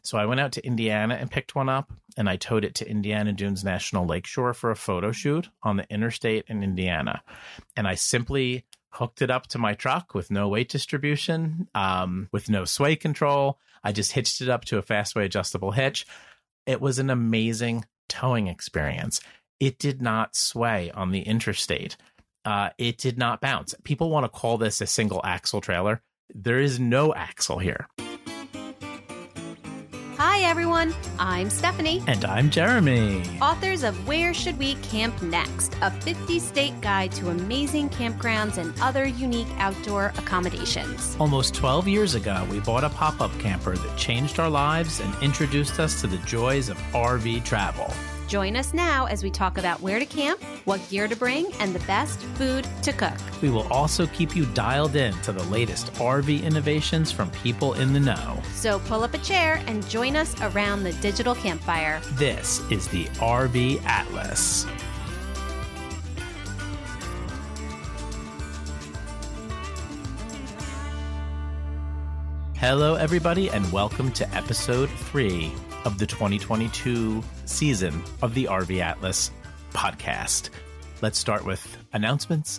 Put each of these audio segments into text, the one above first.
So I went out to Indiana and picked one up, and I towed it to Indiana Dunes National Lakeshore for a photo shoot on the interstate in Indiana. And I simply hooked it up to my truck with no weight distribution, with no sway control. I just hitched it up to a Fastway adjustable hitch. It was an amazing towing experience. It did not sway on the interstate. It did not bounce. People want to call this a single axle trailer. There is no axle here. Hi, everyone. I'm Stephanie. And I'm Jeremy. Authors of Where Should We Camp Next? A 50-state guide to amazing campgrounds and other unique outdoor accommodations. Almost 12 years ago, we bought a pop-up camper that changed our lives and introduced us to the joys of RV travel. Join us now as we talk about where to camp, what gear to bring, and the best food to cook. We will also keep you dialed in to the latest RV innovations from people in the know. So pull up a chair and join us around the digital campfire. This is the RV Atlas. Hello, everybody, and welcome to episode 3 of the 2022 season of the RV Atlas podcast. Let's start with announcements.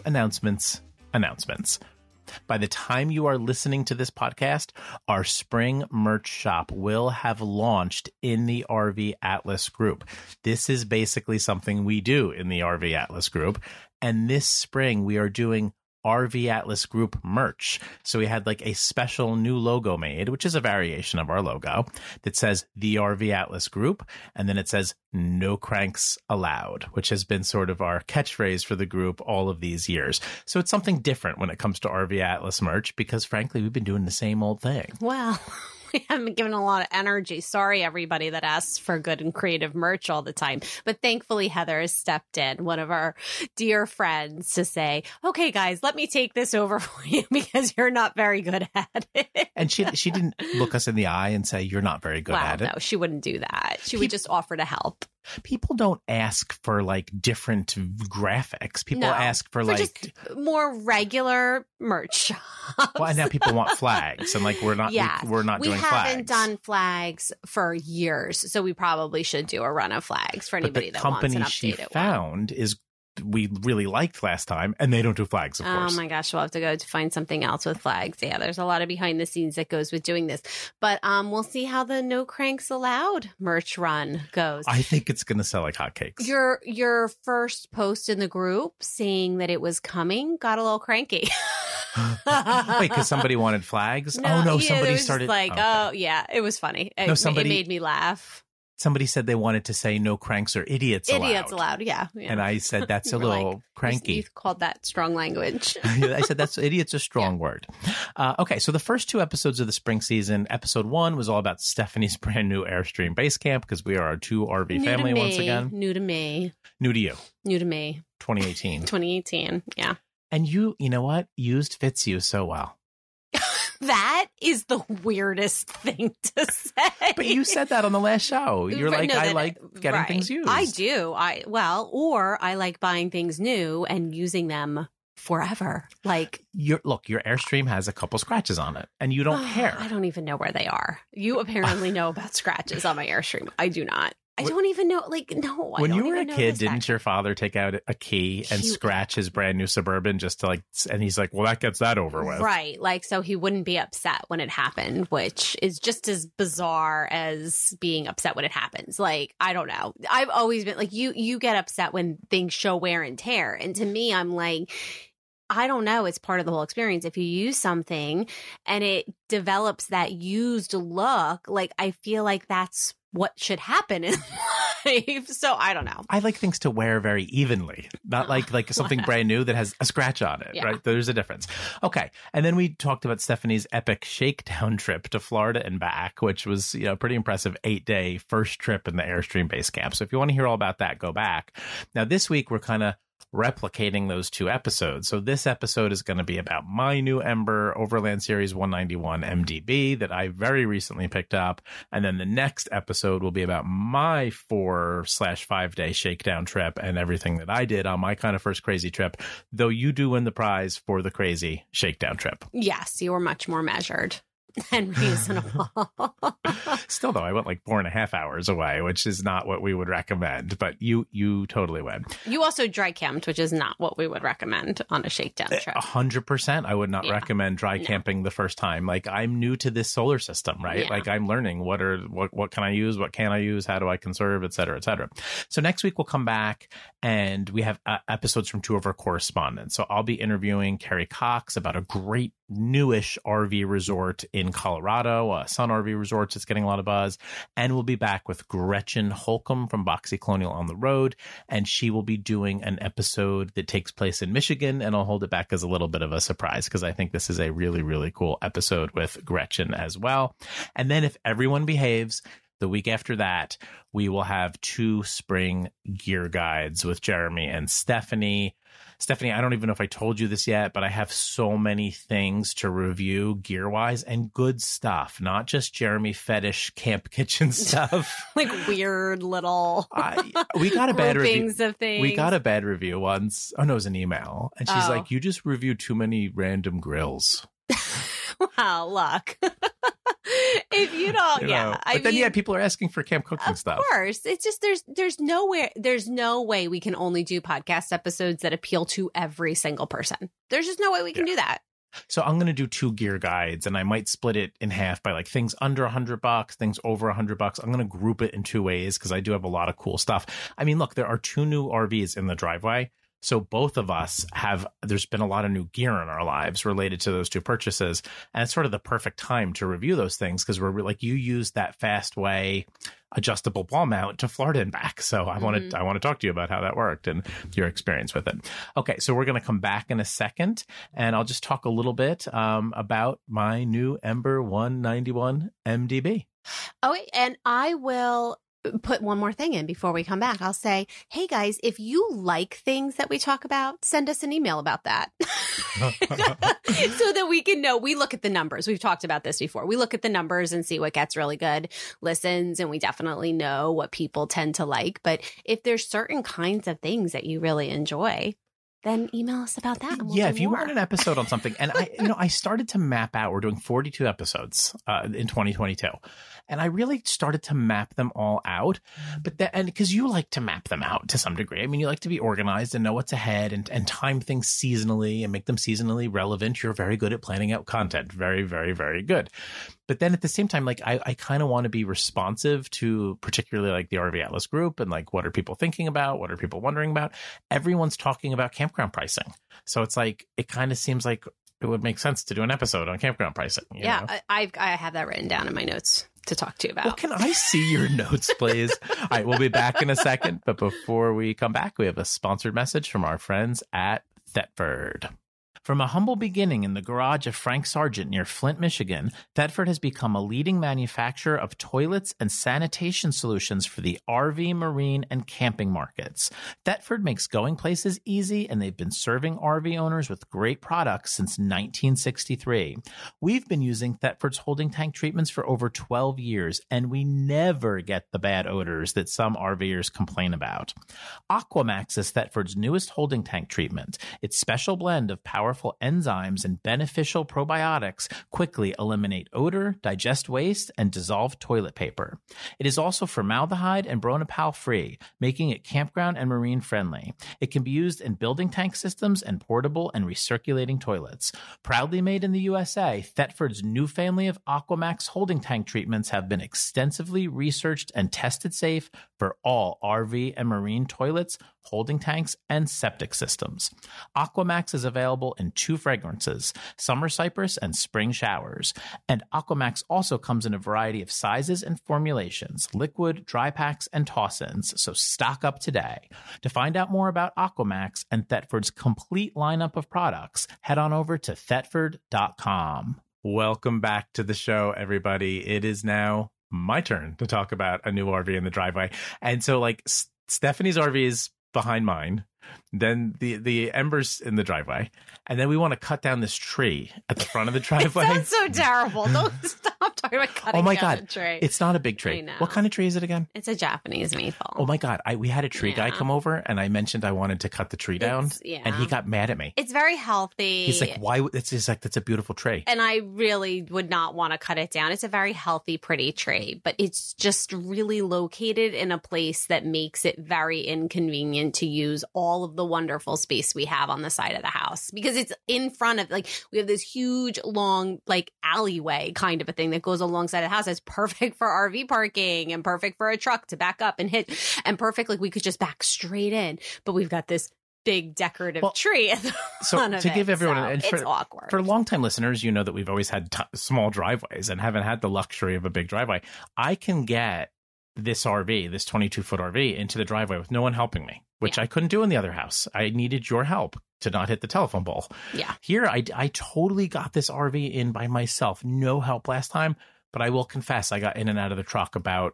By the time you are listening to this podcast, our spring merch shop will have launched in the RV Atlas group. This is basically something we do in the RV Atlas group. And this spring, we are doing RV Atlas Group merch. So we had like a special new logo made, which is a variation of our logo that says the RV Atlas Group. And then it says no cranks allowed, which has been sort of our catchphrase for the group all of these years. So it's something different when it comes to RV Atlas merch, because frankly, we've been doing the same old thing. Well, we haven't been given a lot of energy. Sorry, everybody that asks for good and creative merch all the time. But thankfully, Heather has stepped in, one of our dear friends, to say, okay, guys, let me take this over for you because you're not very good at it. And she didn't look us in the eye and say, you're not very good at it. No, she wouldn't do that. She would just offer to help. People don't ask for like different graphics. People ask for like just more regular merch shops. Well, and now people want flags, and like we're not doing flags. We haven't done flags for years, so we probably should do a run of flags for anybody that wants an updated one. The company she found is we really liked last time, and they don't do flags, of course. Oh my gosh, we'll have to go to find something else with flags. Yeah, there's a lot of behind the scenes that goes with doing this. But we'll see how the No Cranks Allowed merch run goes. I think it's going to sell like hotcakes. Your first post in the group saying that it was coming got a little cranky. Wait, because somebody wanted flags? Somebody started. Like, okay. Oh, yeah, it was funny. It made me laugh. Somebody said they wanted to say no cranks or idiots allowed. Idiots allowed, yeah. And I said, that's a little cranky. You called that strong language. I said, idiot's a strong word. Okay, so the first 2 episodes of the spring season, episode 1 was all about Stephanie's brand new Airstream base camp, because we are a 2 RV family once again. New to me. New to you. New to me. 2018. 2018, yeah. And you know what? Used fits you so well. That is the weirdest thing to say. But you said that on the last show. You're like, I like getting things used. I do. Or I like buying things new and using them forever. Like your Airstream has a couple scratches on it, and you don't care. I don't even know where they are. You apparently know about scratches on my Airstream. I do not. I don't even know. Like, no. When you were a kid, didn't your father take out a key and scratch his brand new Suburban just to and he's like, well, that gets that over with. Right. Like, so he wouldn't be upset when it happened, which is just as bizarre as being upset when it happens. Like, I don't know. I've always been like, you get upset when things show wear and tear. And to me, I'm like, I don't know. It's part of the whole experience. If you use something and it develops that used look, like, I feel like that's what should happen in life. So I don't know. I like things to wear very evenly, not like something brand new that has a scratch on it, right? There's a difference. Okay. And then we talked about Stephanie's epic shakedown trip to Florida and back, which was, pretty impressive 8-day first trip in the Airstream base camp. So if you want to hear all about that, go back. Now this week, we're kind of replicating those 2 episodes. So this episode is going to be about my new Ember Overland Series 191 MDB that I very recently picked up. And then the next episode will be about my 4/5 day shakedown trip and everything that I did on my kind of first crazy trip, though you do win the prize for the crazy shakedown trip. Yes, you were much more measured. and reasonable. Still, though, I went like 4.5 hours away, which is not what we would recommend. But you totally went. You also dry camped, which is not what we would recommend on a shakedown trip. 100%. I would not recommend dry camping the first time. Like, I'm new to this solar system, right? Yeah. Like, I'm learning what can I use, what can I use, how do I conserve, et cetera, et cetera. So next week we'll come back and we have episodes from two of our correspondents. So I'll be interviewing Carrie Cox about a great newish RV resort in Colorado, Sun RV Resorts. It's getting a lot of buzz. And we'll be back with Gretchen Holcomb from Boxy Colonial on the Road. And she will be doing an episode that takes place in Michigan. And I'll hold it back as a little bit of a surprise because I think this is a really, really cool episode with Gretchen as well. And then if everyone behaves, the week after that, we will have 2 spring gear guides with Jeremy and Stephanie. Stephanie, I don't even know if I told you this yet, but I have so many things to review gear-wise and good stuff, not just Jeremy fetish camp kitchen stuff. Like weird little we got a bad review. Of things. We got a bad review once. Oh, no, it was an email. And she's like, you just reviewed too many random grills. Wow, luck. If you don't, But then, people are asking for camp cooking stuff. Of course. It's just there's no way we can only do podcast episodes that appeal to every single person. There's just no way we can do that. So I'm going to do 2 gear guides, and I might split it in half by like things under $100, things over $100. I'm going to group it in 2 ways because I do have a lot of cool stuff. I mean, look, there are 2 new RVs in the driveway. So both of us there's been a lot of new gear in our lives related to those 2 purchases. And it's sort of the perfect time to review those things because we're like, you use that Fastway adjustable ball mount to Florida and back. So I want to talk to you about how that worked and your experience with it. Okay, so we're going to come back in a second and I'll just talk a little bit about my new Ember 191 MDB. Oh, and I will put one more thing in before we come back. I'll say, hey guys, if you like things that we talk about, send us an email about that. So that we can know. We look at the numbers. We've talked about this before. We look at the numbers and see what gets really good listens, and we definitely know what people tend to like. But if there's certain kinds of things that you really enjoy, then email us about that. And we'll if you want an episode on something, and I started to map out, we're doing 42 episodes in 2022. And I really started to map them all out. And because you like to map them out to some degree. I mean, you like to be organized and know what's ahead and time things seasonally and make them seasonally relevant. You're very good at planning out content. Very, very, very good. But then at the same time, like I kind of want to be responsive to particularly like the RV Atlas group and like what are people thinking about? What are people wondering about? Everyone's talking about campground pricing. So it's like it kind of seems like it would make sense to do an episode on campground pricing. You know? I have that written down in my notes to talk to you about. Well, can I see your notes, please? All right, we'll be back in a second. But before we come back, we have a sponsored message from our friends at Thetford. From a humble beginning in the garage of Frank Sargent near Flint, Michigan, Thetford has become a leading manufacturer of toilets and sanitation solutions for the RV, marine, and camping markets. Thetford makes going places easy, and they've been serving RV owners with great products since 1963. We've been using Thetford's holding tank treatments for over 12 years, and we never get the bad odors that some RVers complain about. Aquamax is Thetford's newest holding tank treatment. Its special blend of powerful enzymes and beneficial probiotics quickly eliminate odor, digest waste, and dissolve toilet paper. It is also formaldehyde and Bronopal free, making it campground and marine friendly. It can be used in building tank systems and portable and recirculating toilets. Proudly made in the USA, Thetford's new family of Aquamax holding tank treatments have been extensively researched and tested safe for all RV and marine toilets, holding tanks, and septic systems. Aquamax is available in 2 fragrances, Summer Cypress and Spring Showers. And Aquamax also comes in a variety of sizes and formulations, liquid, dry packs, and toss-ins, so stock up today. To find out more about Aquamax and Thetford's complete lineup of products, head on over to Thetford.com. Welcome back to the show, everybody. It is now my turn to talk about a new RV in the driveway. And so, like, Stephanie's RV is behind mine. then the embers in the driveway, and then we want to cut down this tree at the front of the driveway. It sounds so terrible. Don't stop talking about cutting down the tree. It's not a big tree. What kind of tree is it again? It's a Japanese maple. Oh my God. We had a tree guy come over, and I mentioned I wanted to cut the tree down, and he got mad at me. It's very healthy. He's like, why? He's like, that's a beautiful tree. And I really would not want to cut it down. It's a very healthy, pretty tree, but it's just really located in a place that makes it very inconvenient to use all of the wonderful space we have on the side of the house, because it's in front of, like, we have this huge long like alleyway kind of a thing that goes alongside the house. It's perfect for RV parking and perfect for a truck to back up and hit, and perfect, like we could just back straight in, but we've got this big decorative tree at the front of to give everyone, so and it's awkward. For longtime listeners, you know that we've always had small driveways and haven't had the luxury of a big driveway. I can get this 22-foot RV into the driveway with no one helping me, which I couldn't do in the other house. I needed your help to not hit the telephone pole. Yeah. Here, I totally got this RV in by myself. No help last time, but I will confess I got in and out of the truck about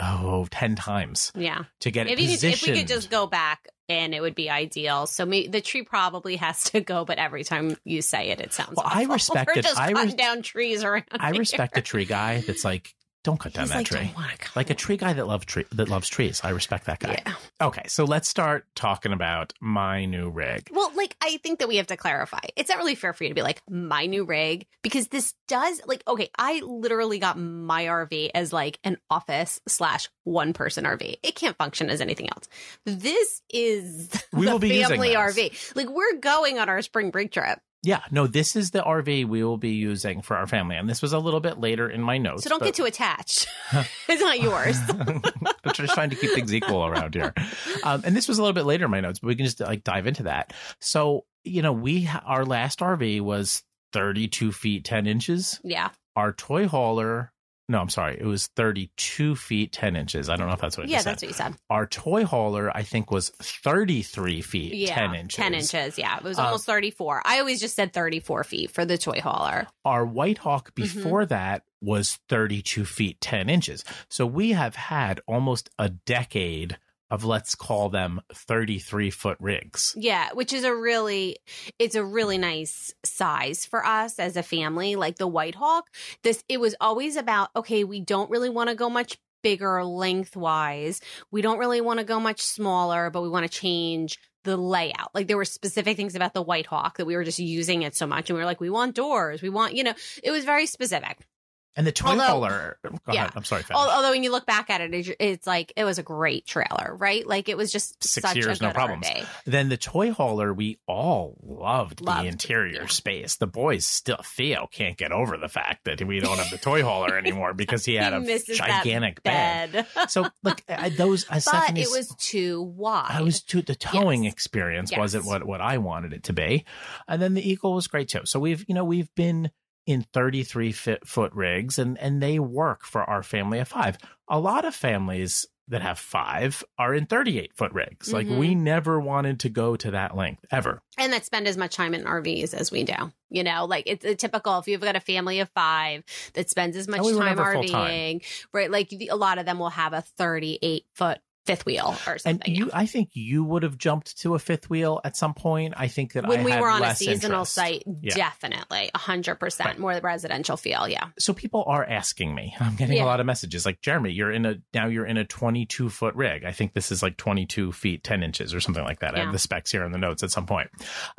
10 times. Yeah. To get it positioned. If we could just go back in, it would be ideal. So the tree probably has to go, but every time you say it, it sounds awful. I respect We're it. just cutting down trees around I respect a tree guy that's like, don't cut down that tree. Like a tree guy that loves trees. I respect that guy. Yeah. Okay, so let's start talking about my new rig. Well, like, I think that we have to clarify. It's not really fair for you to be like, my new rig, because this does, like, okay, I literally got my RV as like an office / one-person RV. It can't function as anything else. This is the family RV. Like, we're going on our spring break trip. Yeah, no, this is the RV we will be using for our family. And this was a little bit later in my notes. So don't get too attached. It's not yours. I'm just trying to keep things equal around here. And this was a little bit later in my notes, but we can just like dive into that. So, you know, our last RV was 32 feet, 10 inches. Yeah. Our toy hauler. No, I'm sorry. It was 32 feet, 10 inches. I don't know if that's what you said. Yeah, that's what you said. Our toy hauler, I think, was 33 feet, 10 inches. 10 inches, yeah. It was almost 34. I always just said 34 feet for the toy hauler. Our White Hawk before that was 32 feet, 10 inches. So we have had almost a decade of, let's call them 33-foot rigs. Yeah, which is a really nice size for us as a family. Like the White Hawk, it was always about, okay, we don't really want to go much bigger lengthwise. We don't really want to go much smaller, but we want to change the layout. Like there were specific things about the White Hawk that we were just using it so much. And we were like, we want doors. We want, it was very specific. And the toy hauler, go ahead. I'm sorry. Although when you look back at it, it's like, it was a great trailer, right? Like it was just 6 years, no problems. RV. Then the toy hauler, we all loved the interior space. The boys Theo can't get over the fact that we don't have the toy hauler anymore because he had a gigantic bed. So like those, but it was too wide. The towing experience wasn't what I wanted it to be. And then the Eagle was great too. So we've been in 33-foot rigs, and they work for our family of 5. A lot of families that have 5 are in 38-foot rigs. Like we never wanted to go to that length ever. And that spend as much time in RVs as we do. Like it's a typical, if you've got a family of 5 that spends as much time RVing, right? Like a lot of them will have a 38-foot fifth wheel or something. And I think you would have jumped to a fifth wheel at some point. I think that when we were on a seasonal site, definitely 100% more residential feel. Yeah. So people are asking me. I'm getting a lot of messages like, Jeremy, you're in a 22-foot rig. I think this is like 22 feet 10 inches or something like that. I have the specs here in the notes at some point.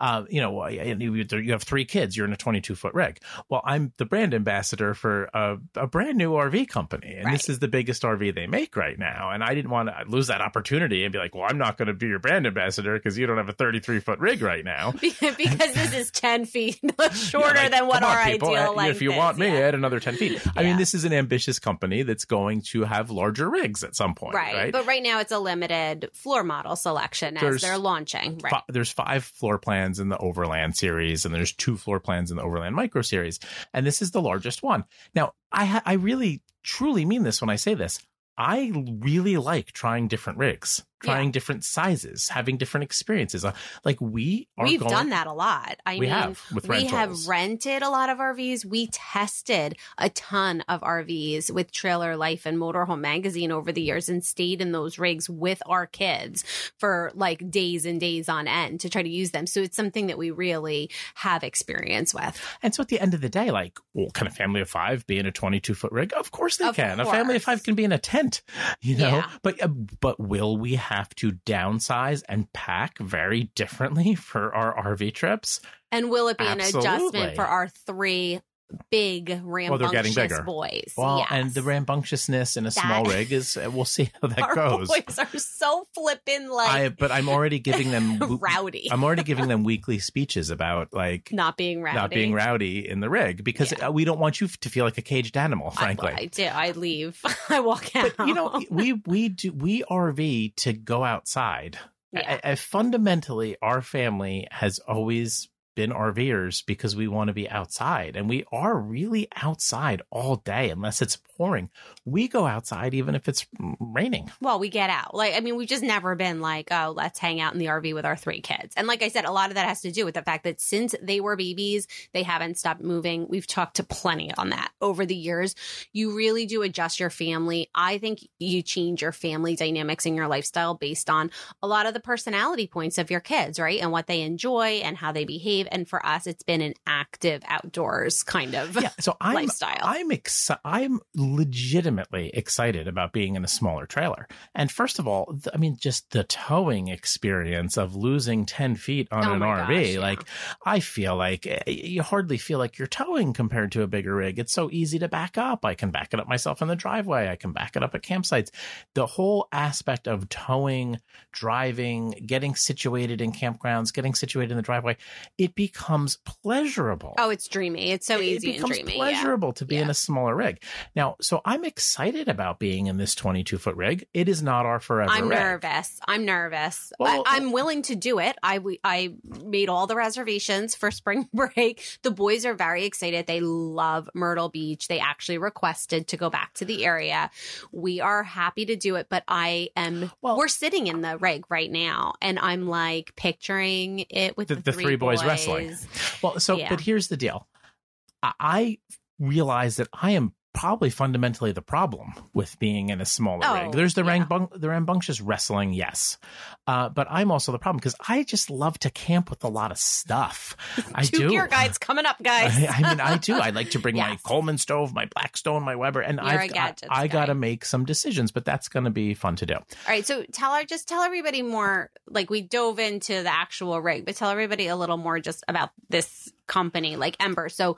You have 3 kids. You're in a 22-foot rig. Well, I'm the brand ambassador for a brand new RV company, and this is the biggest RV they make right now. And I didn't want to lose that opportunity and be like, well, I'm not going to be your brand ambassador because you don't have a 33-foot rig right now. Because this is 10 feet shorter than what our ideal length is. If you want me, add another 10 feet. I mean, this is an ambitious company that's going to have larger rigs at some point. Right. But right now it's a limited floor model selection as they're launching. Right. There's 5 floor plans in the Overland series, and there's 2 floor plans in the Overland Micro series. And this is the largest one. Now, I really, truly mean this when I say this. I really like trying different rigs. trying different sizes, having different experiences. Like we've done that a lot. I mean, have with rentals. We have rented a lot of RVs. We tested a ton of RVs with Trailer Life and Motorhome Magazine over the years and stayed in those rigs with our kids for like days and days on end to try to use them. So it's something that we really have experience with. And so at the end of the day, like, well, can a family of 5 be in a 22-foot rig? Of course they can. A family of 5 can be in a tent, you know, but will we have to downsize and pack very differently for our RV trips? And will it be an adjustment for our 3 big rambunctious boys? Well, and the rambunctiousness in a small rig is, we'll see how that goes. Our boys are so flippin' like, but I'm already giving them rowdy. I'm already giving them weekly speeches about like not being rowdy in the rig, because we don't want you to feel like a caged animal. Frankly, I do. I leave. I walk out. But you know, we RV to go outside. Fundamentally, our family has always been RVers because we want to be outside, and we are really outside all day unless it's pouring. We go outside even if it's raining. Well, we get out. Like, I mean, we've just never been like, oh, let's hang out in the RV with our 3 kids. And like I said, a lot of that has to do with the fact that since they were babies, they haven't stopped moving. We've talked to plenty on that over the years. You really do adjust your family. I think you change your family dynamics and your lifestyle based on a lot of the personality points of your kids, right? And what they enjoy and how they behave. And for us, it's been an active outdoors kind of lifestyle. I'm legitimately excited about being in a smaller trailer. And first of all, I mean, just the towing experience of losing 10 feet on an RV. Like, I feel like you hardly feel like you're towing compared to a bigger rig. It's so easy to back up. I can back it up myself in the driveway. I can back it up at campsites. The whole aspect of towing, driving, getting situated in campgrounds, getting situated in the driveway, it becomes pleasurable. Oh, it's dreamy. It's so easy and dreamy. It becomes pleasurable to be in a smaller rig. Now, so I'm excited about being in this 22-foot rig. It is not our forever rig. I'm nervous. Well, I'm willing to do it. I made all the reservations for spring break. The boys are very excited. They love Myrtle Beach. They actually requested to go back to the area. We are happy to do it, but we're sitting in the rig right now, and I'm like picturing it with the 3 boys wrestling. Well, but here's the deal. I realize that I am probably fundamentally the problem with being in a smaller rig. There's the rambunctious wrestling, yes. But I'm also the problem because I just love to camp with a lot of stuff. I do. 2 gear guides coming up, guys. I mean, I do. I like to bring my Coleman stove, my Blackstone, my Weber, and I got to make some decisions, but that's going to be fun to do. All right. So tell everybody more, like we dove into the actual rig, but tell everybody a little more just about this company like Ember. So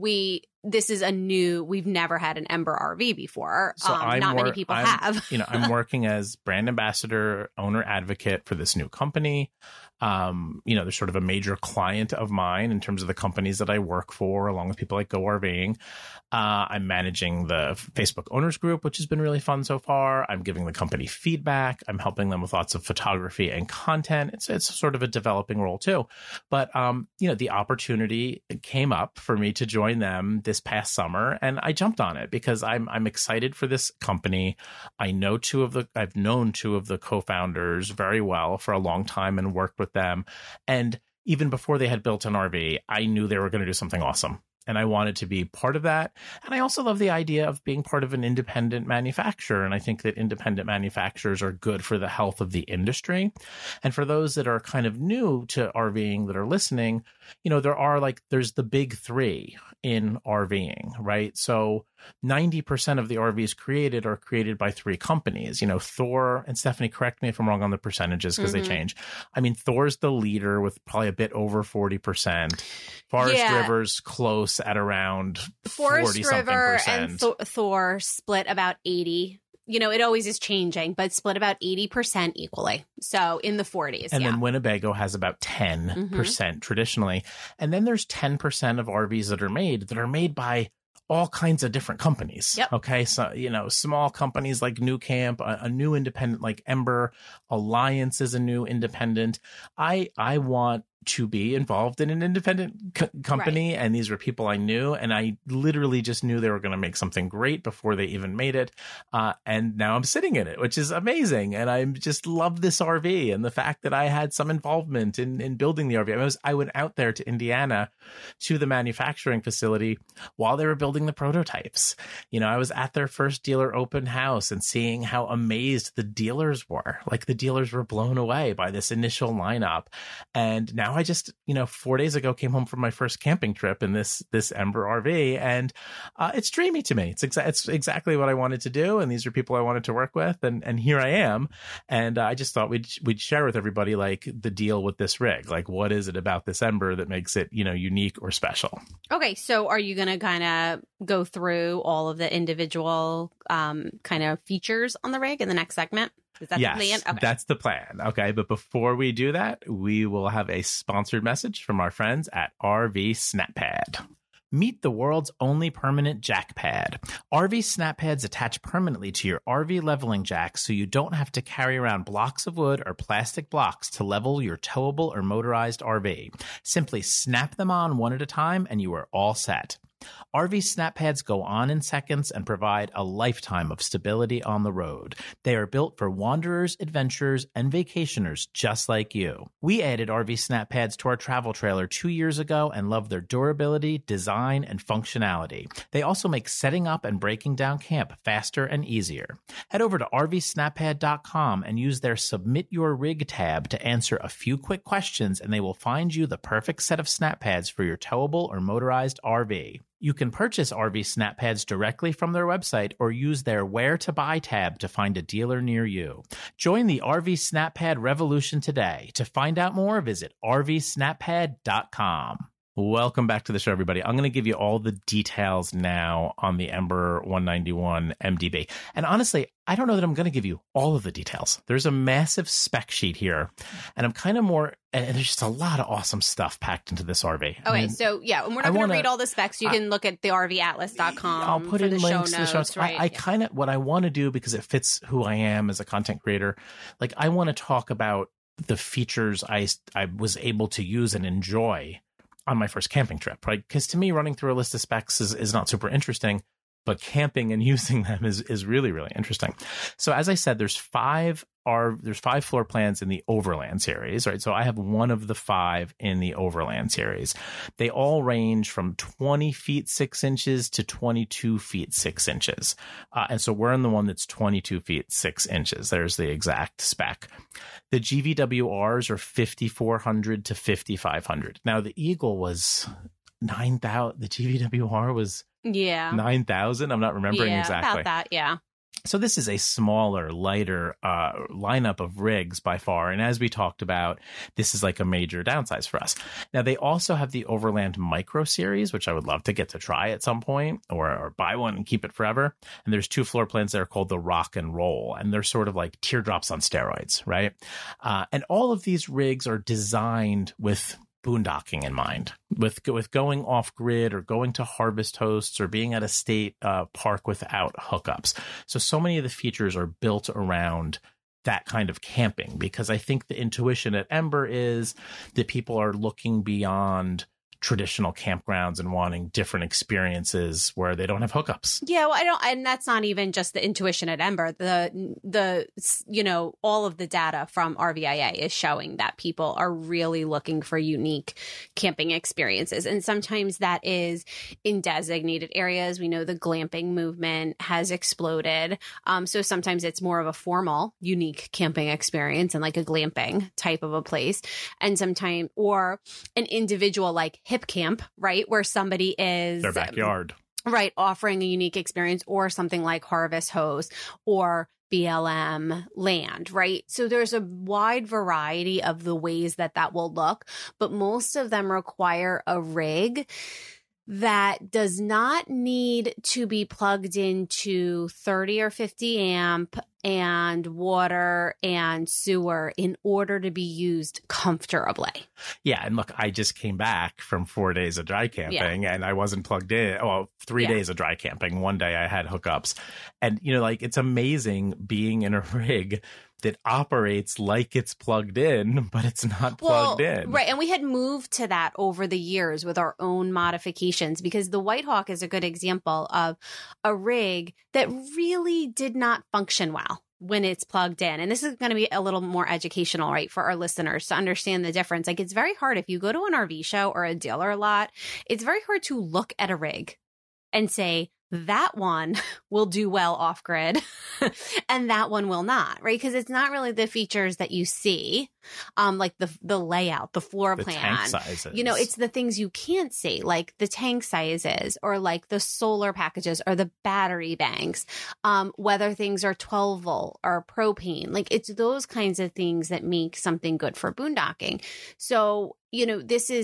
this is we've never had an Ember RV before. So not many people have. I'm working as brand ambassador, owner advocate for this new company. They're sort of a major client of mine in terms of the companies that I work for, along with people like Go RVing. I'm managing the Facebook owners group, which has been really fun so far. I'm giving the company feedback. I'm helping them with lots of photography and content. It's sort of a developing role too. But, the opportunity came up for me to join them this past summer, and I jumped on it because I'm excited for this company. I've known 2 of the co-founders very well for a long time and worked with them. And even before they had built an RV, I knew they were going to do something awesome. And I wanted to be part of that. And I also love the idea of being part of an independent manufacturer. And I think that independent manufacturers are good for the health of the industry. And for those that are kind of new to RVing that are listening, there's the big 3 in RVing, right? So 90% of the RVs created are created by 3 companies. Thor, and Stephanie, correct me if I'm wrong on the percentages because they change. I mean, Thor's the leader with probably a bit over 40%. Forest River's close at around 40-something percent. And Thor split about 80. It always is changing, but split about 80% equally. So in the 40s. And then Winnebago has about 10% traditionally. And then there's 10% of RVs that are made by all kinds of different companies. Yep. Okay. So, small companies like New Camp, a new independent like Ember, Alliance is a new independent. I want to be involved in an independent company. Right. And these were people I knew. And I literally just knew they were going to make something great before they even made it. And now I'm sitting in it, which is amazing. And I just love this RV and the fact that I had some involvement in building the RV. I went out there to Indiana to the manufacturing facility while they were building the prototypes. You know, I was at their first dealer open house and seeing how amazed the dealers were. Like the dealers were blown away by this initial lineup. And now I just, 4 days ago came home from my first camping trip in this Ember RV, and it's dreamy to me. It's exactly what I wanted to do, and these are people I wanted to work with, and here I am. And I just thought we'd share with everybody like the deal with this rig, like what is it about this Ember that makes it unique or special. Okay, so are you going to kind of go through all of the individual kind of features on the rig in the next segment? Is that the plan? Okay. That's the plan. Okay. But before we do that, we will have a sponsored message from our friends at RV SnapPad. Meet the world's only permanent jack pad. RV snap pads attach permanently to your RV leveling jack so you don't have to carry around blocks of wood or plastic blocks to level your towable or motorized RV. Simply snap them on one at a time and you are all set. RV snap pads go on in seconds and provide a lifetime of stability on the road. They are built for wanderers, adventurers, and vacationers just like you. We added RV snap pads to our travel trailer 2 years ago and love their durability, design, and functionality. They also make setting up and breaking down camp faster and easier. Head over to rvsnappad.com and use their Submit Your Rig tab to answer a few quick questions, and they will find you the perfect set of snap pads for your towable or motorized RV. You can purchase RV snap pads directly from their website or use their Where to Buy tab to find a dealer near you. Join the RV snap pad revolution today. To find out more, visit rvsnappad.com. Welcome back to the show, everybody. I'm going to give you all the details now on the Ember 191 MDB. And honestly, I don't know that I'm going to give you all of the details. There's a massive spec sheet here, and I'm kind of and there's just a lot of awesome stuff packed into this RV. Okay, so yeah, and we're not going to read all the specs. You can look at the RVatlas.com. I'll put in links to the show notes. Right? I kind of, what I want to do, because it fits who I am as a content creator, like I want to talk about the features I was able to use and enjoy on my first camping trip, right? Because to me, running through a list of specs is not super interesting, but camping and using them is really, really interesting. So as I said, there's five floor plans in the Overland series, right? So I have one of the 5 in the Overland series. They all range from 20 feet 6 inches to 22 feet 6 inches. And so we're in the one that's 22 feet 6 inches. There's the exact spec. The GVWRs are 5,400 to 5,500. Now the Eagle was 9,000. The GVWR was 9,000. I'm not remembering exactly. About that, yeah. So this is a smaller, lighter lineup of rigs by far. And as we talked about, this is like a major downsize for us. Now, they also have the Overland Micro Series, which I would love to get to try at some point or buy one and keep it forever. And there's 2 floor plans that are called the Rock and Roll. And they're sort of like teardrops on steroids, right? And all of these rigs are designed with boondocking in mind, with going off grid or going to harvest hosts or being at a state park without hookups. So many of the features are built around that kind of camping, because I think the intuition at Ember is that people are looking beyond traditional campgrounds and wanting different experiences where they don't have hookups. Yeah, well, and that's not even just the intuition at Ember. The all of the data from RVIA is showing that people are really looking for unique camping experiences. And sometimes that is in designated areas. We know the glamping movement has exploded. So sometimes it's more of a formal, unique camping experience and like a glamping type of a place. And sometimes, or an individual like Hip Camp, right? Where somebody is their backyard, right? Offering a unique experience, or something like Harvest Host or BLM Land, right? So there's a wide variety of the ways that will look, but most of them require a rig that does not need to be plugged into 30 or 50 amp and water and sewer in order to be used comfortably. Yeah. And look, I just came back from 4 days of dry camping and I wasn't plugged in. Well, 3 days of dry camping. One day I had hookups. And, you know, like it's amazing being in a rig that operates like it's plugged in, but it's not plugged in. Right. And we had moved to that over the years with our own modifications, because the White Hawk is a good example of a rig that really did not function well when it's plugged in. And this is going to be a little more educational, right, for our listeners to understand the difference. Like, it's very hard if you go to an RV show or a dealer lot, it's very hard to look at a rig and say, that one will do well off grid and that one will not, right? Because it's not really the features that you see, like the layout, the floor plan, tank sizes. You know, it's the things you can't see, like the tank sizes or like the solar packages or the battery banks, whether things are 12 volt or propane. Like, it's those kinds of things that make something good for boondocking. So, you know,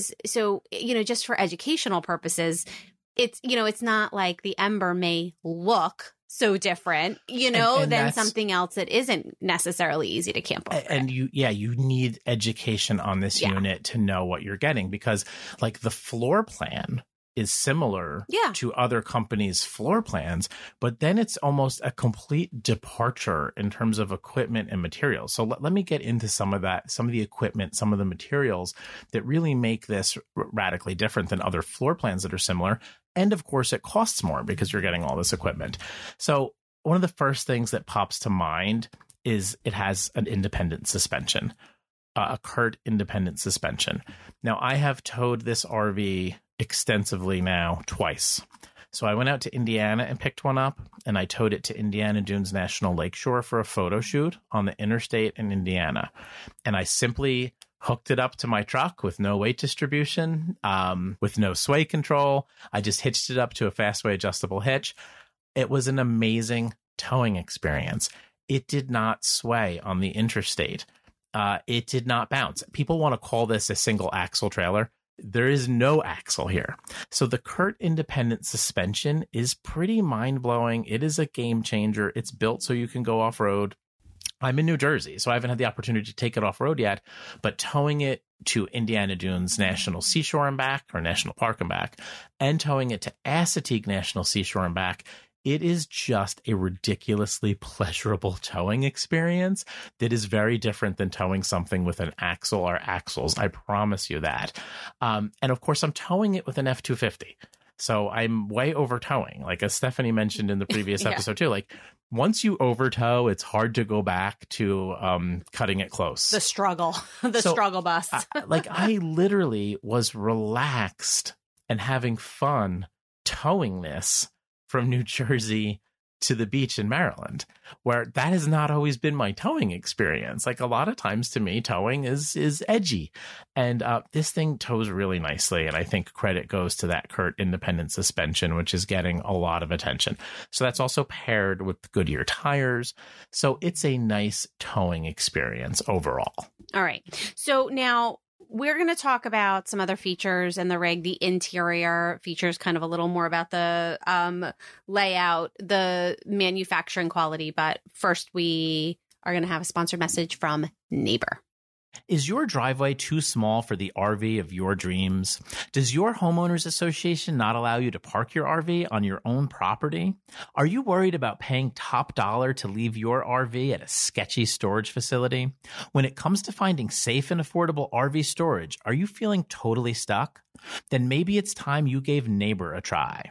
just for educational purposes, it's, you know, it's not like the Ember may look so different, you know, than something else that isn't necessarily easy to camp over. And you need education on this unit to know what you're getting, because like the floor plan is similar to other companies' floor plans, but then it's almost a complete departure in terms of equipment and materials. So let me get into some of that, some of the equipment, some of the materials that really make this radically different than other floor plans that are similar. And of course, it costs more because you're getting all this equipment. So one of the first things that pops to mind is it has an independent suspension, a CURT independent suspension. Now, I have towed this RV extensively now twice. So I went out to Indiana and picked one up, and I towed it to Indiana Dunes National Lakeshore for a photo shoot on the interstate in Indiana. And I simply hooked it up to my truck with no weight distribution, with no sway control. I just hitched it up to a Fastway adjustable hitch. It was an amazing towing experience. It did not sway on the interstate. It did not bounce. People want to call this a single axle trailer. There is no axle here. So the CURT independent suspension is pretty mind-blowing. It is a game changer. It's built so you can go off-road. I'm in New Jersey, so I haven't had the opportunity to take it off-road yet, but towing it to Indiana Dunes National Seashore and back, or National Park and back, and towing it to Assateague National Seashore and back, it is just a ridiculously pleasurable towing experience that is very different than towing something with an axle or axles. I promise you that. And of course, I'm towing it with an F-250. So I'm way over towing. Like, as Stephanie mentioned in the previous episode too, like, once you over tow, it's hard to go back to cutting it close. The struggle, struggle bus. I literally was relaxed and having fun towing this from New Jersey to the beach in Maryland, where that has not always been my towing experience. Like, a lot of times to me, towing is edgy, and this thing tows really nicely. And I think credit goes to that CURT independent suspension, which is getting a lot of attention. So that's also paired with Goodyear tires. So it's a nice towing experience overall. All right. So now, we're going to talk about some other features in the rig, the interior features, kind of a little more about the layout, the manufacturing quality. But first, we are going to have a sponsored message from Neighbor. Is your driveway too small for the RV of your dreams? Does your homeowners association not allow you to park your RV on your own property? Are you worried about paying top dollar to leave your RV at a sketchy storage facility? When it comes to finding safe and affordable RV storage, are you feeling totally stuck? Then maybe it's time you gave Neighbor a try.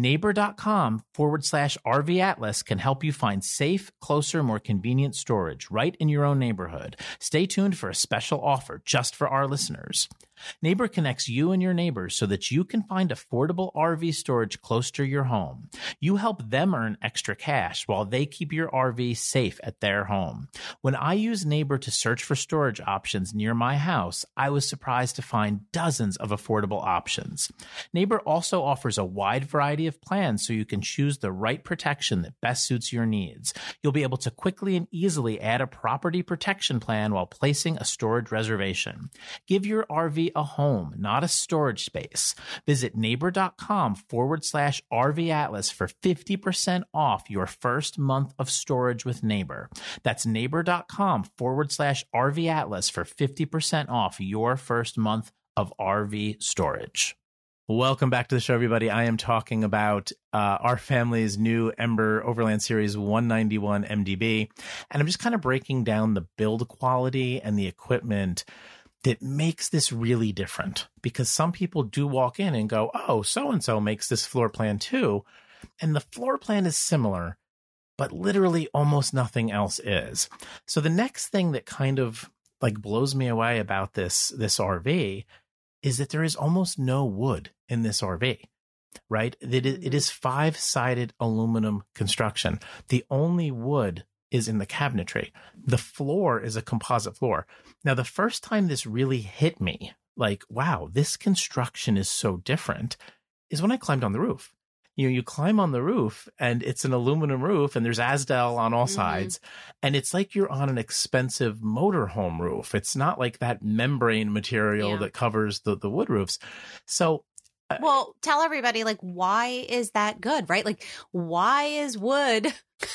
Neighbor.com/RV Atlas can help you find safe, closer, more convenient storage right in your own neighborhood. Stay tuned for a special offer just for our listeners. Neighbor connects you and your neighbors so that you can find affordable RV storage close to your home. You help them earn extra cash while they keep your RV safe at their home. When I use Neighbor to search for storage options near my house, I was surprised to find dozens of affordable options. Neighbor also offers a wide variety of plans so you can choose the right protection that best suits your needs. You'll be able to quickly and easily add a property protection plan while placing a storage reservation. Give your RV RV a home, not a storage space. Visit neighbor.com/RV Atlas for 50% off your first month of storage with Neighbor. That's neighbor.com/RV Atlas for 50% off your first month of RV storage. Welcome back to the show, everybody. I am talking about our family's new Ember Overland Series 191 MDB, and I'm just kind of breaking down the build quality and the equipment that makes this really different, because some people do walk in and go, oh, so-and-so makes this floor plan too, and the floor plan is similar, but literally almost nothing else is. So the next thing that kind of like blows me away about this RV is that there is almost no wood in this RV, right? It is 5-sided aluminum construction. The only wood is in the cabinetry. The floor is a composite floor. Now, the first time this really hit me, like, wow, this construction is so different, is when I climbed on the roof. You climb on the roof and it's an aluminum roof and there's Azdel on all sides. And it's like you're on an expensive motorhome roof. It's not like that membrane material that covers the wood roofs. So, well, tell everybody, like, why is that good, right? Like, why is wood?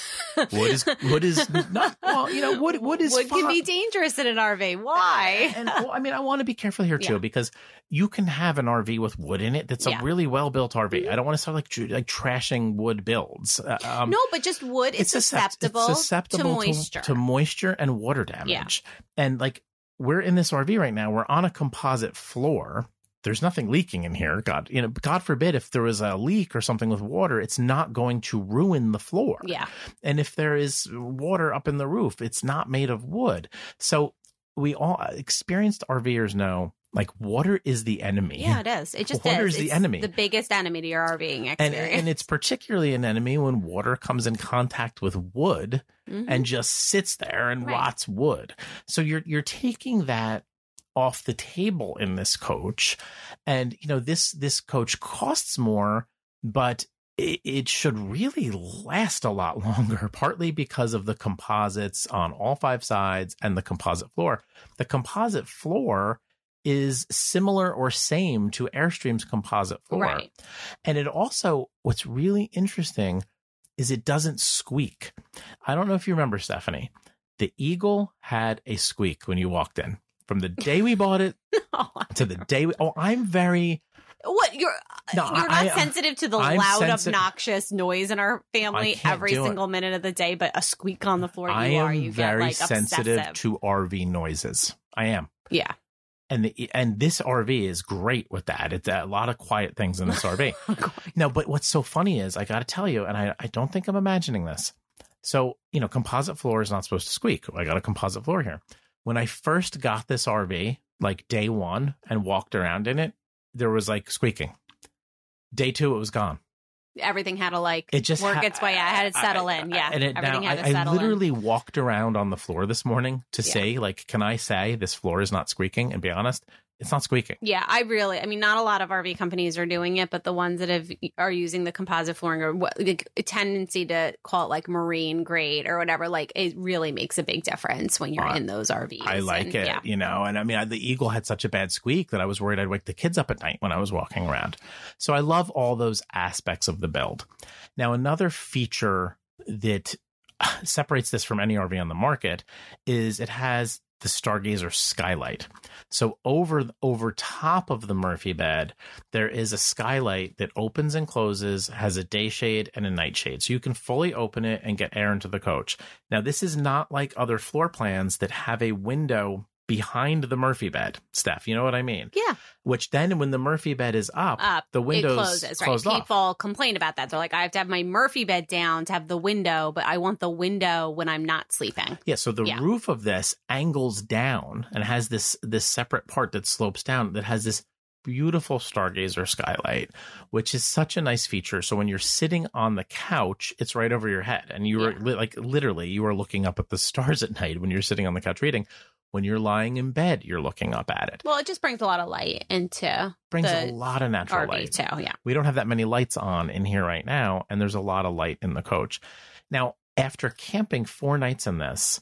Wood is not, well, wood is wood fun. Can be dangerous in an RV. Why? And well, I mean, I want to be careful here too, because you can have an RV with wood in it that's a really well-built RV. I don't want to start like trashing wood builds. No, but just wood is susceptible to moisture. To moisture and water damage. And like, we're in this RV right now. We're on a composite floor. There's nothing leaking in here. God forbid if there was a leak or something with water, it's not going to ruin the floor. Yeah. And if there is water up in the roof, it's not made of wood. So we all experienced RVers know, like, water is the enemy. Yeah, it is. It just water is the enemy. The biggest enemy to your RVing experience. And it's particularly an enemy when water comes in contact with wood and just sits there and rots wood. So you're taking that off the table in this coach. And, this coach costs more, but it should really last a lot longer, partly because of the composites on all 5 sides and the composite floor. The composite floor is similar or same to Airstream's composite floor. Right. And it also, what's really interesting is it doesn't squeak. I don't know if you remember, Stephanie, the Eagle had a squeak when you walked in. From the day we bought it to the day I'm very... What? You're not sensitive to the loud, obnoxious noise in our family every single minute of the day, but a squeak on the floor, you am very sensitive obsessive to RV noises. I am. Yeah. And this RV is great with that. It's a lot of quiet things in this RV. No, but what's so funny is, I got to tell you, and I don't think I'm imagining this. So, composite floor is not supposed to squeak. I got a composite floor here. When I first got this RV, like day 1, and walked around in it, there was like squeaking. Day 2, it was gone. Everything had to work its way out. I had it settle in. Yeah. Everything had to settle in. I literally walked around on the floor this morning to say, like, can I say this floor is not squeaking? And be honest, it's not squeaking. Yeah, not a lot of RV companies are doing it, but the ones that are using the composite flooring or a tendency to call it like marine grade or whatever, like, it really makes a big difference when you're in those RVs. I like it, and I mean, the Eagle had such a bad squeak that I was worried I'd wake the kids up at night when I was walking around. So I love all those aspects of the build. Now, another feature that separates this from any RV on the market is it has the Stargazer skylight. So over top of the Murphy bed, there is a skylight that opens and closes, has a day shade and a night shade. So you can fully open it and get air into the coach. Now, this is not like other floor plans that have a window behind the Murphy bed, Steph. You know what I mean? Yeah. Which then when the Murphy bed is up the windows closed off. People complain about that. They're like, I have to have my Murphy bed down to have the window, but I want the window when I'm not sleeping. Yeah. So the roof of this angles down and has this separate part that slopes down that has this beautiful Stargazer skylight, which is such a nice feature. So when you're sitting on the couch, it's right over your head. And you are literally, you are looking up at the stars at night when you're sitting on the couch reading. When you're lying in bed, you're looking up at it. Well, it just brings a lot of light into a lot of natural RV light too. Yeah, we don't have that many lights on in here right now, and there's a lot of light in the coach. Now, after camping 4 nights in this,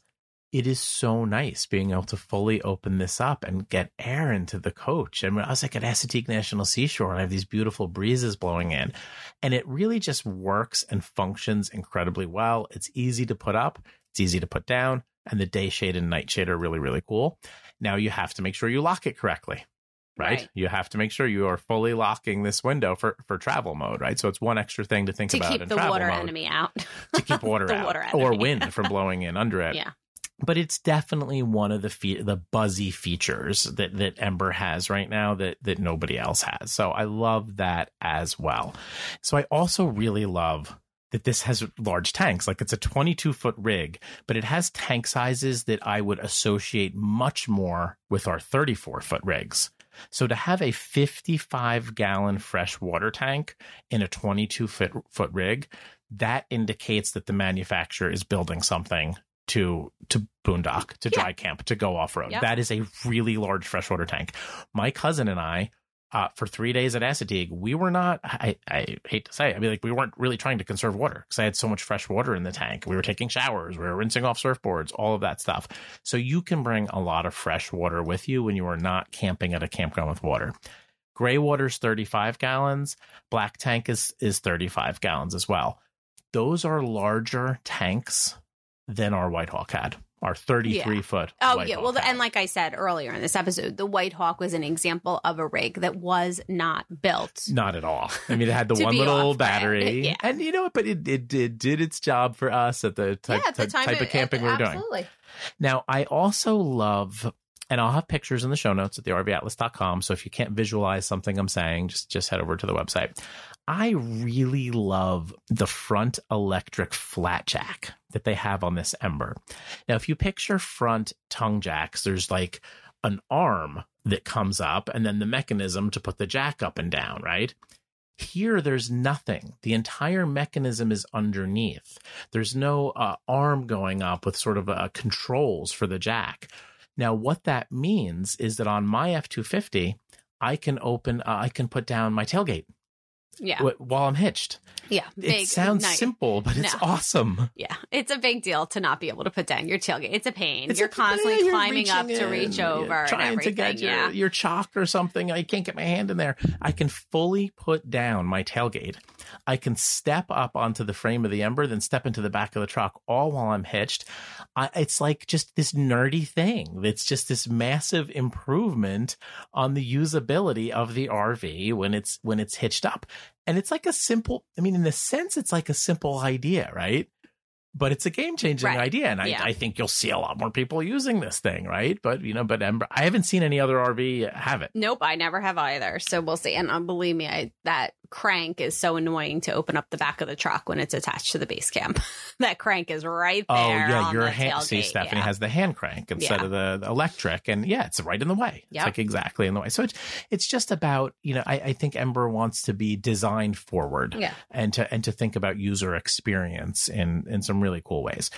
it is so nice being able to fully open this up and get air into the coach. And when I was like at Assateague National Seashore, and I have these beautiful breezes blowing in, and it really just works and functions incredibly well. It's easy to put up, it's easy to put down, and the day shade and night shade are really, really cool. Now you have to make sure you lock it correctly. Right? You have to make sure you are fully locking this window for travel mode, right? So it's one extra thing to think about in travel mode. To keep the water enemy out. To keep water out. Or wind from blowing in under it. Yeah. But it's definitely one of the buzzy features that Ember has right now that nobody else has. So I love that as well. So I also really love that this has large tanks. Like, it's a 22-foot rig, but it has tank sizes that I would associate much more with our 34-foot rigs. So to have a 55-gallon fresh water tank in a 22-foot rig, that indicates that the manufacturer is building something to boondock, to dry camp, to go off-road. Yep. That is a really large freshwater tank. My cousin and I, for 3 days at Assateague, we were not, I hate to say it, I mean, like, we weren't really trying to conserve water because I had so much fresh water in the tank. We were taking showers, we were rinsing off surfboards, all of that stuff. So you can bring a lot of fresh water with you when you are not camping at a campground with water. Gray water's 35 gallons. Black tank is 35 gallons as well. Those are larger tanks than our White Hawk had. Our 33-foot. Oh, White Hawk. Well, and like I said earlier in this episode, the White Hawk was an example of a rig that was not built. Not at all. I mean, it had the one little battery. Yeah. And you know what? But it did its job for us at the type of camping we were doing. Absolutely. Now, I also love, and I'll have pictures in the show notes at thervatlas.com. So if you can't visualize something I'm saying, just head over to the website. I really love the front electric flat jack that they have on this Ember. Now, if you picture front tongue jacks, there's like an arm that comes up and then the mechanism to put the jack up and down, right? Here, there's nothing. The entire mechanism is underneath. There's no arm going up with sort of controls for the jack. Now, what that means is that on my F-250, I can put down my tailgate. Yeah. While I'm hitched. Yeah. It sounds simple, but it's awesome. Yeah. It's a big deal to not be able to put down your tailgate. It's a pain. You're constantly climbing up to reach over. Trying to get your chalk or something. I can't get my hand in there. I can fully put down my tailgate. I can step up onto the frame of the Ember, then step into the back of the truck, all while I'm hitched. It's like just this nerdy thing. It's just this massive improvement on the usability of the RV when it's hitched up. And it's like a simple, I mean, in a sense, it's like a simple idea, right? But it's a game-changing idea, and I think you'll see a lot more people using this thing, right? But but Ember, I haven't seen any other RV have it. Nope, I never have either. So we'll see. And believe me, that crank is so annoying to open up the back of the truck when it's attached to the base camp. That crank is right there. Oh yeah, your hand. See, Stephanie has the hand crank instead of the electric, and it's right in the way. Yep. It's like exactly in the way. So it's just about I think Ember wants to be designed forward, and to think about user experience in some really cool ways.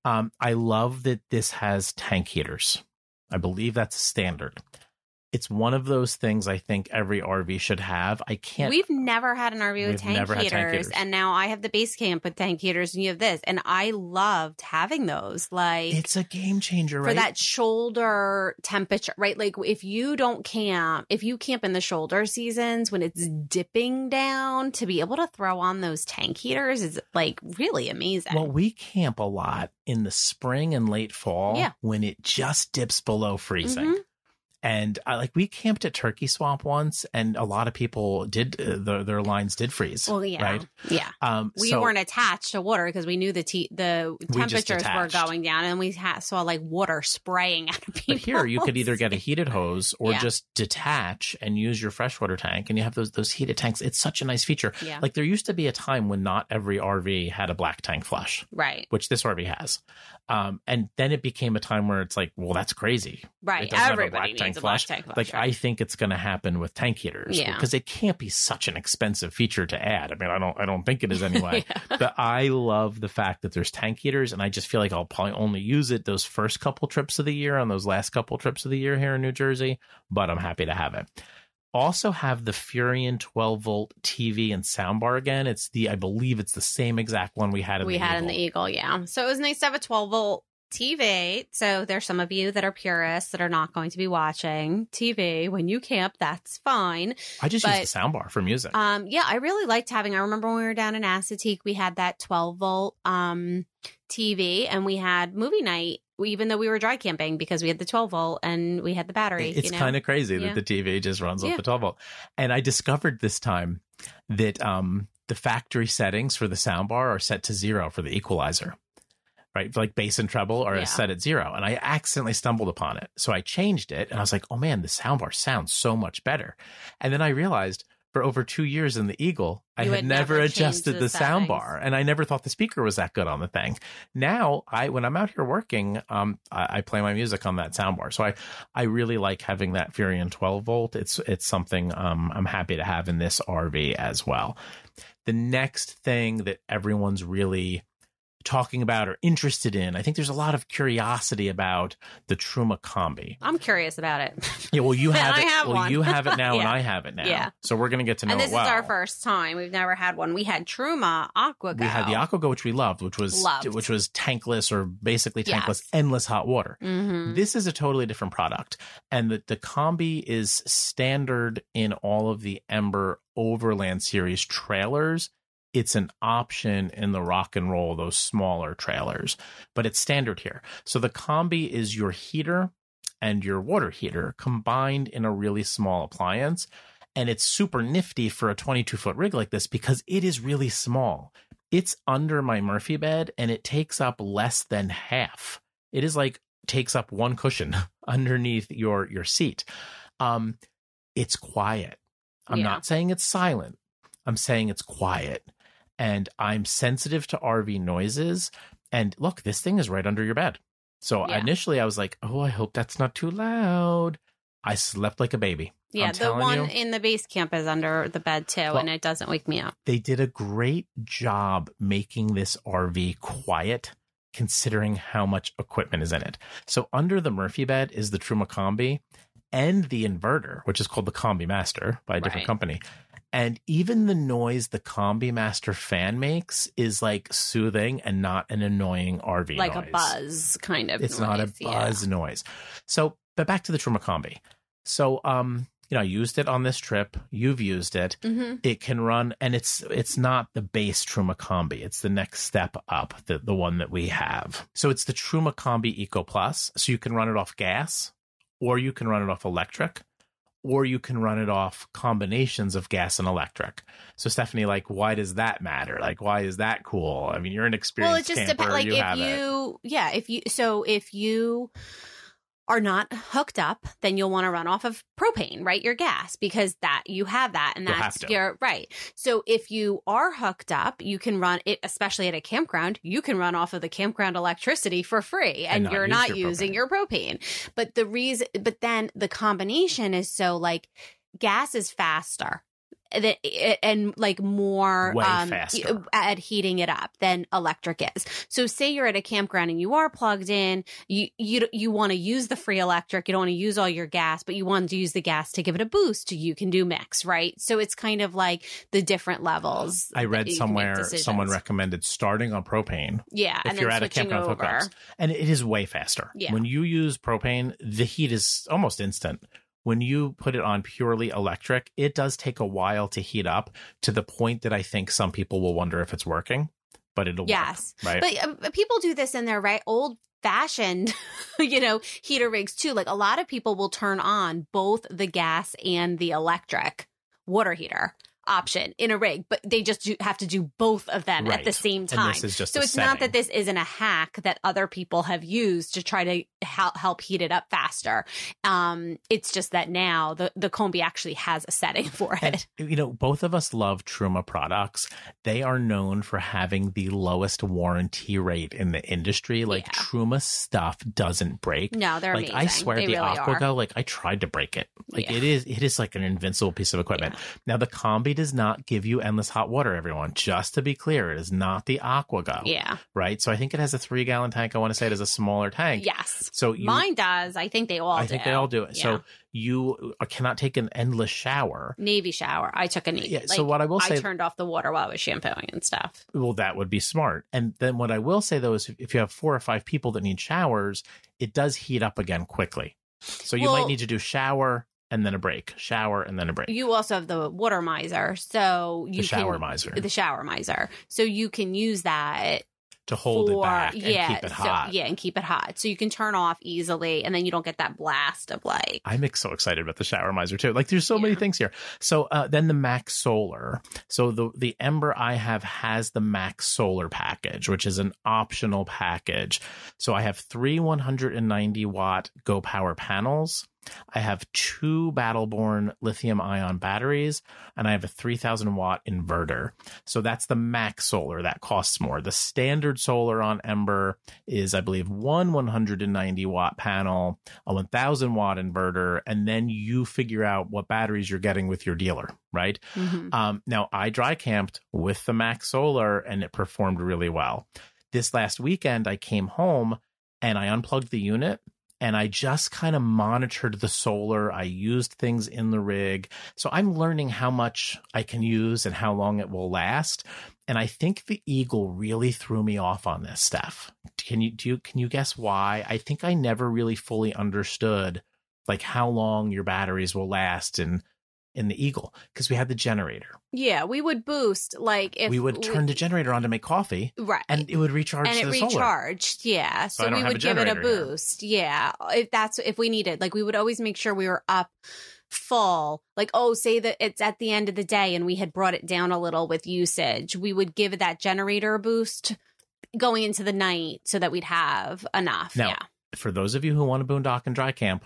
I love that this has tank heaters. I believe that's a standard. It's one of those things I think every RV should have. We've never had an RV with tank heaters, and now I have the base camp with tank heaters, and you have this, and I loved having those. Like, it's a game changer, right? For that shoulder temperature, right? Like, if you camp in the shoulder seasons when it's dipping down, to be able to throw on those tank heaters is like really amazing. Well, we camp a lot in the spring and late fall when it just dips below freezing. Mm-hmm. And we camped at Turkey Swamp once, and a lot of people did their lines did freeze. Well, yeah, right? Yeah. We weren't attached to water because we knew the temperatures were going down, and we saw like water spraying out of people. But here, you could either get a heated hose or just detach and use your freshwater tank, and you have those heated tanks. It's such a nice feature. Yeah. Like, there used to be a time when not every RV had a black tank flush, right? Which this RV has. And then it became a time where it's like, well, that's crazy. Right. Everybody needs a black tank flush. Like, I think it's going to happen with tank heaters because it can't be such an expensive feature to add. I mean, I don't think it is anyway. But I love the fact that there's tank heaters, and I just feel like I'll probably only use it those first couple trips of the year on those last couple trips of the year here in New Jersey, but I'm happy to have it. Also have the Furrion 12-volt TV and soundbar again. I believe it's the same exact one we had in the Eagle. Yeah. So it was nice to have a 12-volt TV. So there's some of you that are purists that are not going to be watching TV when you camp. That's fine. I just use the soundbar for music. Yeah, I really liked having. I remember when we were down in Assateague, we had that 12-volt TV, and we had movie night. Even though we were dry camping, because we had the 12-volt and we had the battery. It's kind of crazy that the TV just runs off the 12-volt. And I discovered this time that the factory settings for the soundbar are set to 0 for the equalizer. Right, like bass and treble are set at 0, and I accidentally stumbled upon it. So I changed it, and I was like, "Oh man, the soundbar sounds so much better." And then I realized, for over 2 years in the Eagle, I had never adjusted the soundbar, and I never thought the speaker was that good on the thing. Now, when I'm out here working, I play my music on that soundbar. So I really like having that Furrion 12-volt. It's something I'm happy to have in this RV as well. The next thing that everyone's really talking about or interested in, I think there's a lot of curiosity about the Truma Combi. I'm curious about it. Yeah, well, you have it. One. You have it now, and I have it now. Yeah. So we're going to get to know it well. And this is our first time. We've never had one. We had Truma AquaGo. We had the AquaGo, which we loved, which was tankless, or basically tankless, endless hot water. Mm-hmm. This is a totally different product, and the Combi is standard in all of the Ember Overland series trailers. It's an option in the Rock and Roll, those smaller trailers, but it's standard here. So the Combi is your heater and your water heater combined in a really small appliance. And it's super nifty for a 22-foot rig like this because it is really small. It's under my Murphy bed, and it takes up less than half. It is like takes up one cushion underneath your seat. It's quiet. I'm not saying it's silent. I'm saying it's quiet. And I'm sensitive to RV noises. And look, this thing is right under your bed. So initially I was like, oh, I hope that's not too loud. I slept like a baby. Yeah, the one in the base camp is under the bed too, and it doesn't wake me up. They did a great job making this RV quiet, considering how much equipment is in it. So under the Murphy bed is the Truma Combi and the inverter, which is called the Combi Master by a different company. And even the noise the Combi Master fan makes is like soothing and not an annoying RV like noise. A buzz kind of It's noise. not a buzz noise. So, but back to the Truma Combi. So, I used it on this trip. You've used it. Mm-hmm. It can run, and it's not the base Truma Combi. It's the next step up, the one that we have. So it's the Truma Combi Eco Plus. So you can run it off gas, or you can run it off electric, or you can run it off combinations of gas and electric. So Stephanie, like, why does that matter? Like, why is that cool? I mean, you're an experienced camper. Well, it just depends. Like, if you are not hooked up, then you'll want to run off of propane, right? Your gas, because that you have that, and that's your right. So if you are hooked up, you can run it, especially at a campground. You can run off of the campground electricity for free, and you're not using your propane. But then the combination is so like gas is faster. And like more faster at heating it up than electric is. So say you're at a campground and you are plugged in, you want to use the free electric, you don't want to use all your gas, but you want to use the gas to give it a boost. You can do mix, right? So it's kind of like the different levels. I read somewhere someone recommended starting on propane. Yeah, if you're at a campground hookups, and it is way faster. Yeah. When you use propane, the heat is almost instant. When you put it on purely electric, it does take a while to heat up to the point that I think some people will wonder if it's working, but it'll work, right? But people do this in their old-fashioned, heater rigs too. Like a lot of people will turn on both the gas and the electric water heater option in a rig, but they just have to do both of them at the same time. And this is just so it's not that this isn't a hack that other people have used to try to help heat it up faster. It's just that now the Combi actually has a setting for it. And, both of us love Truma products. They are known for having the lowest warranty rate in the industry. Like Truma stuff doesn't break. No, they're amazing. I swear they the really AquaGo, I tried to break it. It is like an invincible piece of equipment. Yeah. Now the Combi does not give you endless hot water, everyone. Just to be clear, it is not the AquaGo. Yeah. Right? So I think it has a 3-gallon tank. I want to say it has a smaller tank. Yes. So mine does. I think they all do. I think they all do it. Yeah. So you cannot take an endless shower. Navy shower. I took a Navy. Yeah, so what I will say, I turned off the water while I was shampooing and stuff. Well, that would be smart. And then what I will say, though, is if you have 4 or 5 people that need showers, it does heat up again quickly. So you might need to do shower and then a break, shower and then a break. You also have the water miser. So you the shower miser. The shower miser. So you can use that to hold it back and keep it hot. And keep it hot. So you can turn off easily and then you don't get that blast of like. I'm so excited about the shower miser too. Like there's so many things here. So then the Max Solar. So the Ember I have has the Max Solar package, which is an optional package. So I have 3 190 watt Go Power panels. I have 2 Battleborn lithium-ion batteries, and I have a 3,000 watt inverter. So that's the Max Solar. That costs more. The standard solar on Ember is, I believe, 1 190 watt panel, a 1,000 watt inverter, and then you figure out what batteries you're getting with your dealer, right? Mm-hmm. Now, I dry camped with the Max Solar, and it performed really well. This last weekend, I came home, and I unplugged the unit, and I just kind of monitored the solar. I used things in the rig. So I'm learning how much I can use and how long it will last. And I think the Eagle really threw me off on this, Steph. Can you guess why? I think I never really fully understood like how long your batteries will last in the Eagle, because we had the generator. Yeah, we would boost like if we would turn the generator on to make coffee, right? And it would recharge. And to it the recharged, solar. Yeah. So we would give it a boost, yeah. If we needed, like, we would always make sure we were up full. Like, say that it's at the end of the day and we had brought it down a little with usage, we would give that generator a boost going into the night so that we'd have enough. Now, for those of you who want to boondock and dry camp,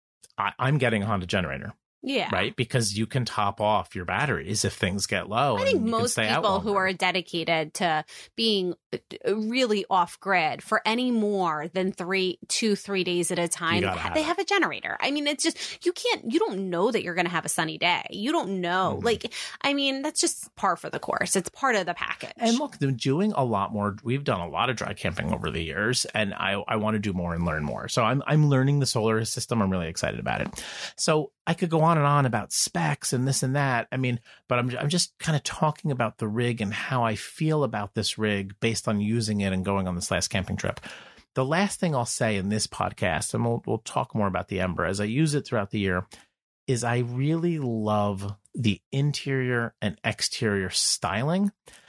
I'm getting a Honda generator. Yeah. Right? Because you can top off your batteries if things get low. I think most people who are dedicated to being really off grid for any more than 3 days at a time, they have a generator. I mean, it's just, you don't know that you're going to have a sunny day. You don't know. Like, I mean, that's just par for the course. It's part of the package. And look, they're doing a lot more. We've done a lot of dry camping over the years, and I want to do more and learn more. So I'm learning the solar system. I'm really excited about it. So I could go on and on about specs and this and that. I mean, but I'm just kind of talking about the rig and how I feel about this rig based on using it and going on this last camping trip. The last thing I'll say in this podcast, and we'll talk more about the Ember as I use it throughout the year, is I really love the interior and exterior styling.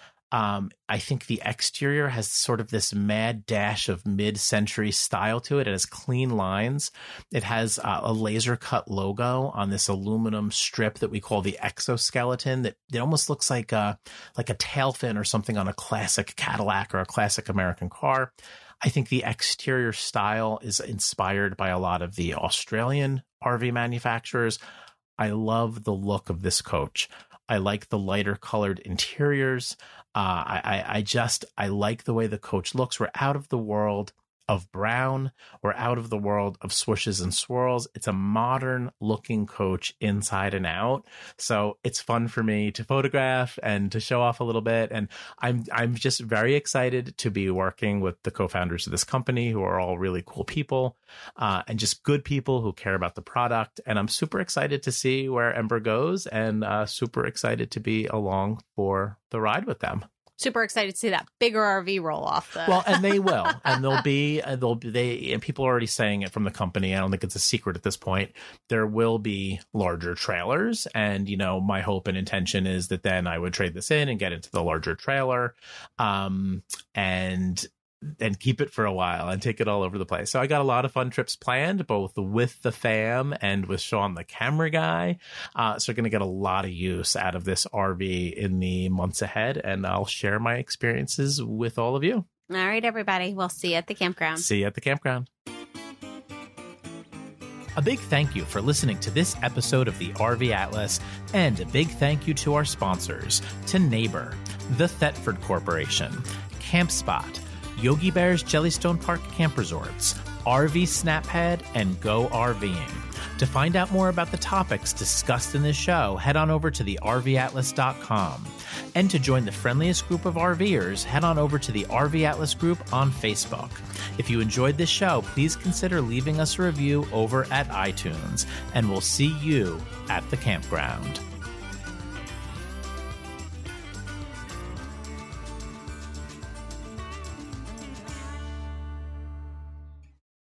I think the exterior has sort of this mad dash of mid-century style to it. It has clean lines. It has a laser cut logo on this aluminum strip that we call the exoskeleton. That it almost looks like a tail fin or something on a classic Cadillac or a classic American car. I think the exterior style is inspired by a lot of the Australian RV manufacturers. I love the look of this coach. I like the lighter colored interiors. I like the way the coach looks. We're out of the world of brown. We're out of the world of swooshes and swirls. It's a modern looking coach inside and out. So it's fun for me to photograph and to show off a little bit. And I'm just very excited to be working with the co-founders of this company, who are all really cool people, and just good people who care about the product. And I'm super excited to see where Ember goes, and super excited to be along for the ride with them. Super excited to see that bigger RV roll off. Well, and they will, and and people are already saying it from the company. I don't think it's a secret at this point. There will be larger trailers, and my hope and intention is that then I would trade this in and get into the larger trailer, and keep it for a while and take it all over the place. So I got a lot of fun trips planned, both with the fam and with Sean, the camera guy. So we're going to get a lot of use out of this RV in the months ahead, and I'll share my experiences with all of you. All right, everybody. We'll see you at the campground. See you at the campground. A big thank you for listening to this episode of the RV Atlas, and a big thank you to our sponsors, to Neighbor, the Thetford Corporation, CampSpot, Yogi Bear's Jellystone Park Camp Resorts, RV Snapphead, and Go RVing. To find out more about the topics discussed in this show, head on over to the RVAtlas.com. And to join the friendliest group of RVers, head on over to the RV Atlas group on Facebook. If you enjoyed this show, please consider leaving us a review over at iTunes, and we'll see you at the campground.